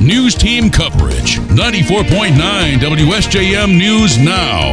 news team coverage. 94.9 WSJM News Now.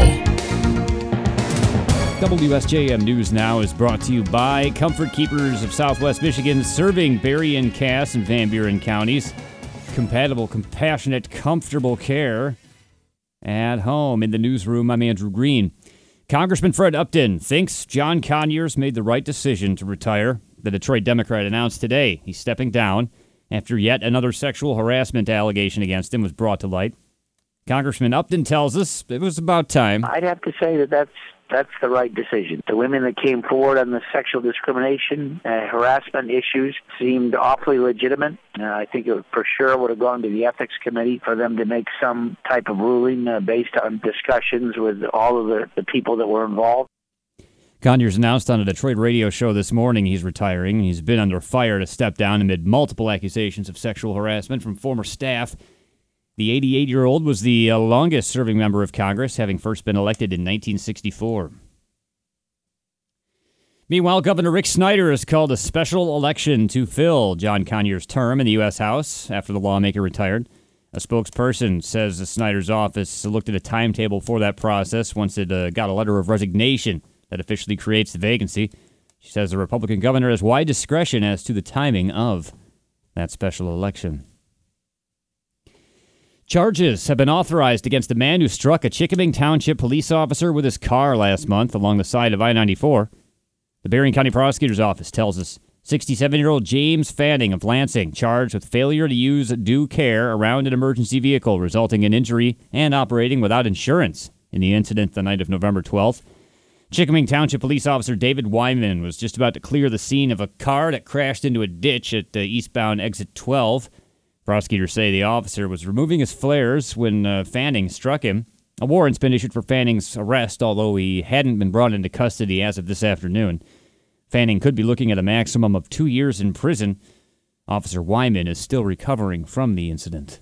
WSJM News Now is brought to you by Comfort Keepers of Southwest Michigan, serving Berrien, Cass, and Van Buren counties. Compatible, compassionate, comfortable care at home. In the newsroom, I'm Andrew Green. Congressman Fred Upton thinks John Conyers made the right decision to retire. The Detroit Democrat announced today he's stepping down after yet another sexual harassment allegation against him was brought to light. Congressman Upton tells us it was about time. I'd have to say that's the right decision. The women that came forward on the sexual discrimination, harassment issues seemed awfully legitimate. I think it for sure would have gone to the Ethics Committee for them to make some type of ruling based on discussions with all of the people that were involved. Conyers announced on a Detroit radio show this morning he's retiring. He's been under fire to step down amid multiple accusations of sexual harassment from former staff. The 88-year-old was the longest-serving member of Congress, having first been elected in 1964. Meanwhile, Governor Rick Snyder has called a special election to fill John Conyers' term in the U.S. House after the lawmaker retired. A spokesperson says the Snyder's office looked at a timetable for that process once it got a letter of resignation that officially creates the vacancy. She says the Republican governor has wide discretion as to the timing of that special election. Charges have been authorized against a man who struck a Chickabing Township police officer with his car last month along the side of I-94. The Berrien County Prosecutor's Office tells us 67-year-old James Fanning of Lansing charged with failure to use due care around an emergency vehicle, resulting in injury and operating without insurance in the incident the night of November 12th. Chickabing Township Police Officer David Wyman was just about to clear the scene of a car that crashed into a ditch at eastbound exit 12. Prosecutors say the officer was removing his flares when Fanning struck him. A warrant's been issued for Fanning's arrest, although he hadn't been brought into custody as of this afternoon. Fanning could be looking at a maximum of 2 years in prison. Officer Wyman is still recovering from the incident.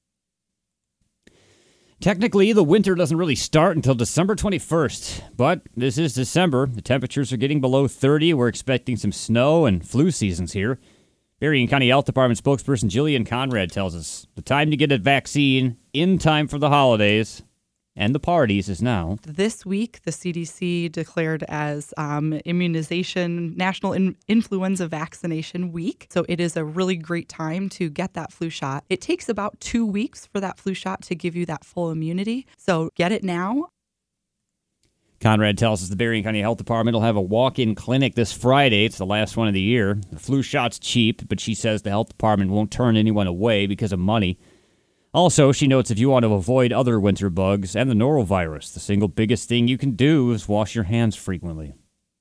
Technically, the winter doesn't really start until December 21st, but this is December. The temperatures are getting below 30. We're expecting some snow and flu seasons here. Berrien County Health Department spokesperson Jillian Conrad tells us the time to get a vaccine in time for the holidays and the parties is now. This week, the CDC declared as immunization, National Influenza Vaccination Week. So it is a really great time to get that flu shot. It takes about 2 weeks for that flu shot to give you that full immunity. So get it now. Conrad tells us the Berrien County Health Department will have a walk-in clinic this Friday. It's the last one of the year. The flu shot's cheap, but she says the health department won't turn anyone away because of money. Also, she notes if you want to avoid other winter bugs and the norovirus, the single biggest thing you can do is wash your hands frequently.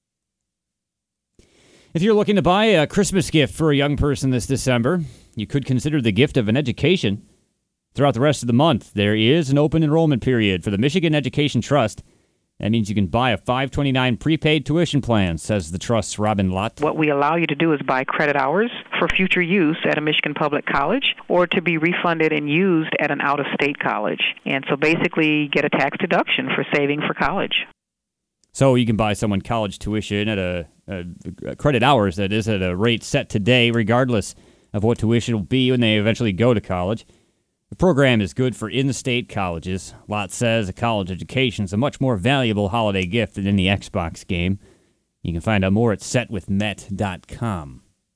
If you're looking to buy a Christmas gift for a young person this December, you could consider the gift of an education. Throughout the rest of the month, there is an open enrollment period for the Michigan Education Trust. That means you can buy a $529 prepaid tuition plan, says the Trust's Robin Lott. What we allow you to do is buy credit hours for future use at a Michigan public college or to be refunded and used at an out-of-state college. And so basically get a tax deduction for saving for college. So you can buy someone college tuition at a credit hours, that is, at a rate set today, regardless of what tuition will be when they eventually go to college. The program is good for in-state colleges. Lott says a college education is a much more valuable holiday gift than any Xbox game. You can find out more at setwithmet.com.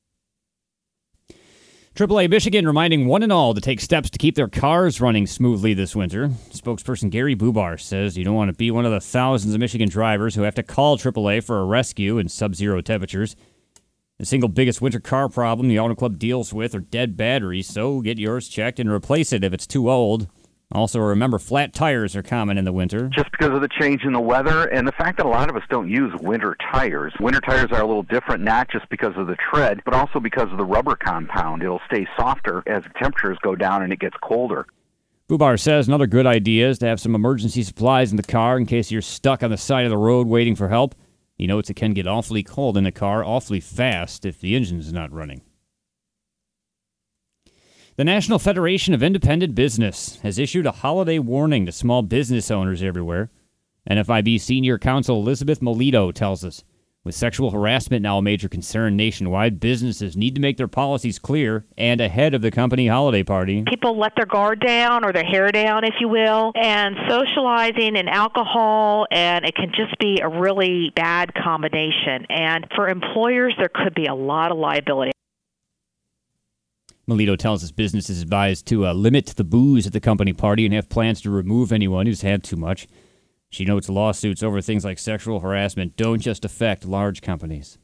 AAA Michigan reminding one and all to take steps to keep their cars running smoothly this winter. Spokesperson Gary Bubar says you don't want to be one of the thousands of Michigan drivers who have to call AAA for a rescue in sub-zero temperatures. The single biggest winter car problem the Auto Club deals with are dead batteries, so get yours checked and replace it if it's too old. Also, remember, flat tires are common in the winter. Just because of the change in the weather and the fact that a lot of us don't use winter tires. Winter tires are a little different, not just because of the tread, but also because of the rubber compound. It'll stay softer as the temperatures go down and it gets colder. Bubar says another good idea is to have some emergency supplies in the car in case you're stuck on the side of the road waiting for help. He notes it can get awfully cold in the car awfully fast if the engine is not running. The National Federation of Independent Business has issued a holiday warning to small business owners everywhere. NFIB Senior Counsel Elizabeth Molito tells us, With sexual harassment now a major concern nationwide, businesses need to make their policies clear and ahead of the company holiday party. People let their guard down or their hair down, if you will, and socializing and alcohol, and it can just be a really bad combination. And for employers, there could be a lot of liability. Melito tells us businesses advised to limit the booze at the company party and have plans to remove anyone who's had too much. She notes lawsuits over things like sexual harassment don't just affect large companies.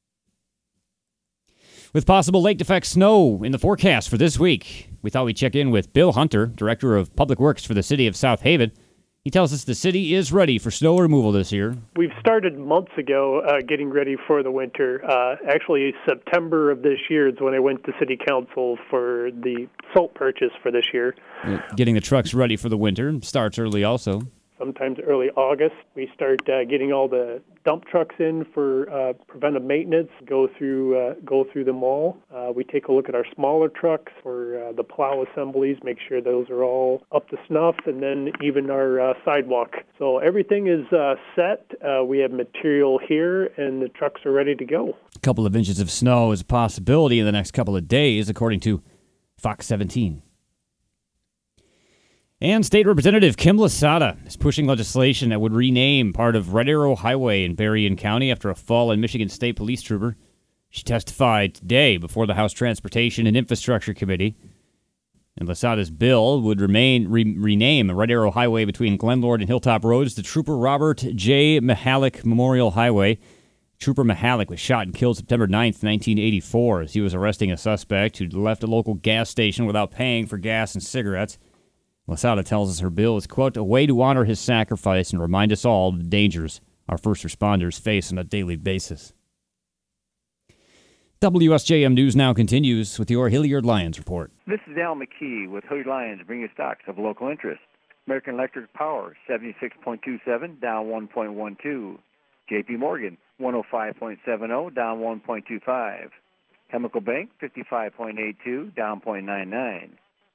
With possible lake-effect snow in the forecast for this week, we thought we'd check in with Bill Hunter, Director of Public Works for the city of South Haven. He tells us the city is ready for snow removal this year. We've started months ago getting ready for the winter. Actually, September of this year is when I went to City Council for the salt purchase for this year. Getting the trucks ready for the winter starts early also. Sometimes early August, we start getting all the dump trucks in for preventive maintenance, go through them all. We take a look at our smaller trucks for the plow assemblies, make sure those are all up to snuff, and then even our sidewalk. So everything is set. We have material here, and the trucks are ready to go. A couple of inches of snow is a possibility in the next couple of days, according to Fox 17. And State Representative Kim Lasada is pushing legislation that would rename part of Red Arrow Highway in Berrien County after a fallen Michigan State police trooper. She testified today before the House Transportation and Infrastructure Committee. And Lasada's bill would rename Red Arrow Highway between Glenlord and Hilltop Roads to Trooper Robert J. Mihalik Memorial Highway. Trooper Mihalik was shot and killed September 9th, 1984, as he was arresting a suspect who left a local gas station without paying for gas and cigarettes. Lasada tells us her bill is, quote, a way to honor his sacrifice and remind us all of the dangers our first responders face on a daily basis. WSJM News now continues with your Hilliard Lyons report. This is Al McKee with Hilliard Lyons bringing stocks of local interest. American Electric Power, 76.27, down 1.12. JP Morgan, 105.70, down 1.25. Chemical Bank, 55.82, down 0.99.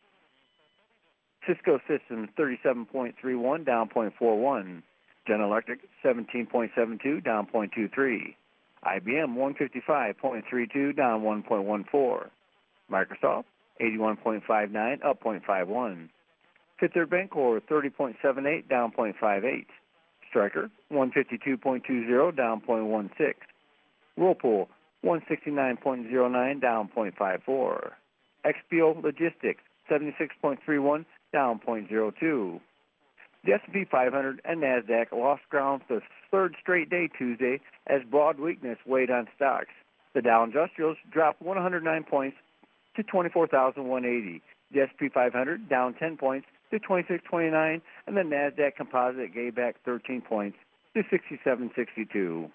Cisco Systems, 37.31, down 0.41. General Electric, 17.72, down 0.23. IBM, 155.32, down 1.14. Microsoft, 81.59, up 0.51. Fifth Third Bancorp, 30.78, down 0.58. Stryker, 152.20, down 0.16. Whirlpool, 169.09, down 0.54. XPO Logistics, 76.31, down 0.02. The S&P 500 and NASDAQ lost ground for the third straight day Tuesday as broad weakness weighed on stocks. The Dow Industrials dropped 109 points to 24,180. The S&P 500 down 10 points to 2629, and the NASDAQ Composite gave back 13 points to 6762.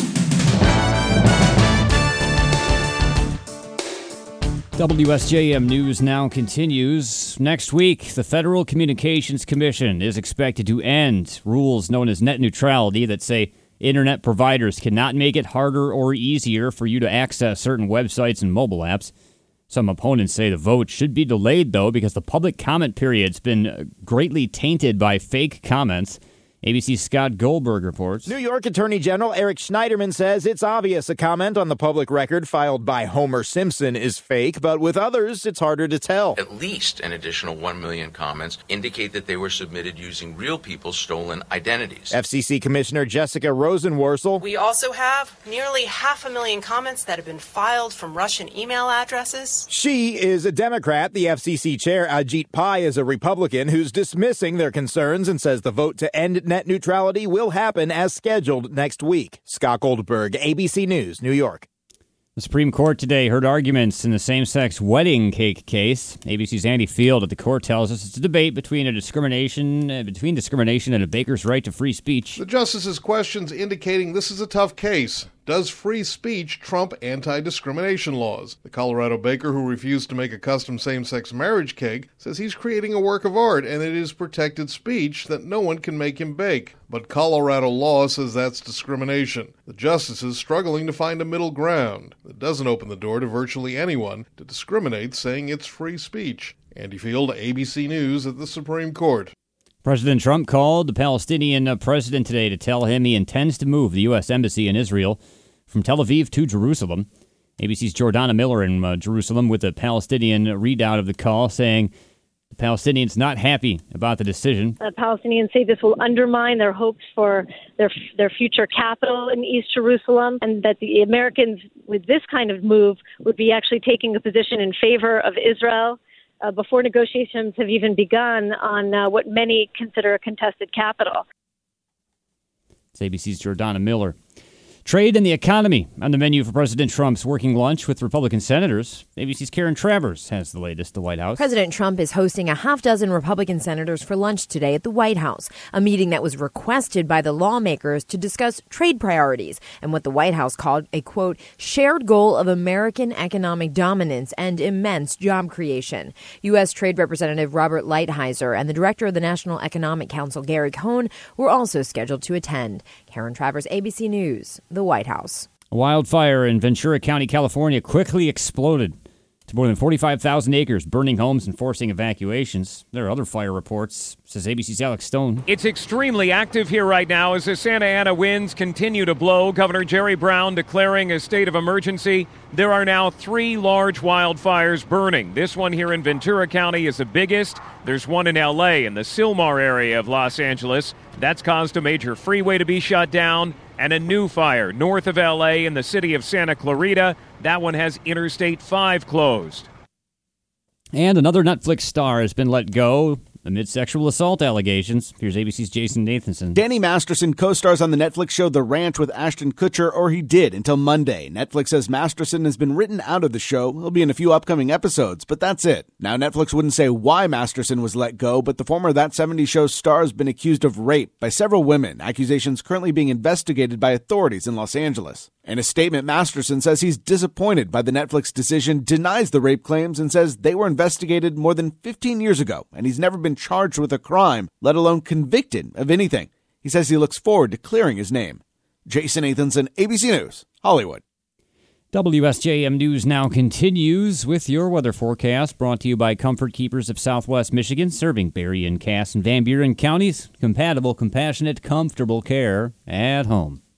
WSJM News now continues. Next week, the Federal Communications Commission is expected to end rules known as net neutrality that say internet providers cannot make it harder or easier for you to access certain websites and mobile apps. Some opponents say the vote should be delayed, though, because the public comment period's been greatly tainted by fake comments. ABC's Scott Goldberg reports. New York Attorney General Eric Schneiderman says it's obvious a comment on the public record filed by Homer Simpson is fake, but with others, it's harder to tell. At least an additional 1 million comments indicate that they were submitted using real people's stolen identities. FCC Commissioner Jessica Rosenworcel. We also have nearly 500,000 comments that have been filed from Russian email addresses. She is a Democrat. The FCC chair, Ajit Pai, is a Republican who's dismissing their concerns and says the vote to end net neutrality will happen as scheduled next week. Scott Goldberg, ABC News, New York. The Supreme Court today heard arguments in the same-sex wedding cake case. ABC's Andy Field at the court tells us it's a debate between discrimination and a baker's right to free speech. The justice's questions indicating this is a tough case. Does free speech trump anti-discrimination laws? The Colorado baker who refused to make a custom same-sex marriage cake says he's creating a work of art and it is protected speech that no one can make him bake. But Colorado law says that's discrimination. The justice is struggling to find a middle ground that doesn't open the door to virtually anyone to discriminate, saying it's free speech. Andy Field, ABC News at the Supreme Court. President Trump called the Palestinian president today to tell him he intends to move the U.S. Embassy in Israel. from Tel Aviv to Jerusalem. ABC's Jordana Miller in Jerusalem with a Palestinian readout of the call, saying the Palestinians not happy about the decision. The Palestinians say this will undermine their hopes for their future capital in East Jerusalem, and that the Americans, with this kind of move, would be actually taking a position in favor of Israel before negotiations have even begun on what many consider a contested capital. It's ABC's Jordana Miller. Trade and the economy on the menu for President Trump's working lunch with Republican senators. ABC's Karen Travers has the latest at the White House. President Trump is hosting a half dozen Republican senators for lunch today at the White House, a meeting that was requested by the lawmakers to discuss trade priorities and what the White House called a, quote, shared goal of American economic dominance and immense job creation. U.S. Trade Representative Robert Lighthizer and the director of the National Economic Council, Gary Cohn, were also scheduled to attend. Karen Travers, ABC News, the White House. A wildfire in Ventura County, California quickly exploded to more than 45,000 acres, burning homes and forcing evacuations. There are other fire reports, says ABC's Alex Stone. It's extremely active here right now as the Santa Ana winds continue to blow. Governor Jerry Brown declaring a state of emergency. There are now 3 large wildfires burning. This one here in Ventura County is the biggest. There's one in L.A. in the Sylmar area of Los Angeles. That's caused a major freeway to be shut down. And a new fire north of L.A. in the city of Santa Clarita. That one has Interstate 5 closed. And another Netflix star has been let go amid sexual assault allegations. Here's ABC's Jason Nathanson. Danny Masterson co-stars on the Netflix show The Ranch with Ashton Kutcher, or he did until Monday. Netflix says Masterson has been written out of the show. He'll be in a few upcoming episodes, but that's it. Now, Netflix wouldn't say why Masterson was let go, but the former That 70s Show star has been accused of rape by several women, accusations currently being investigated by authorities in Los Angeles. In a statement, Masterson says he's disappointed by the Netflix decision, denies the rape claims, and says they were investigated more than 15 years ago, and he's never been charged with a crime, let alone convicted of anything. He says he looks forward to clearing his name. Jason Nathanson, ABC News, Hollywood. WSJM News now continues with your weather forecast, brought to you by Comfort Keepers of Southwest Michigan, serving Berrien, Cass, and Van Buren counties. Compatible, compassionate, comfortable care at home.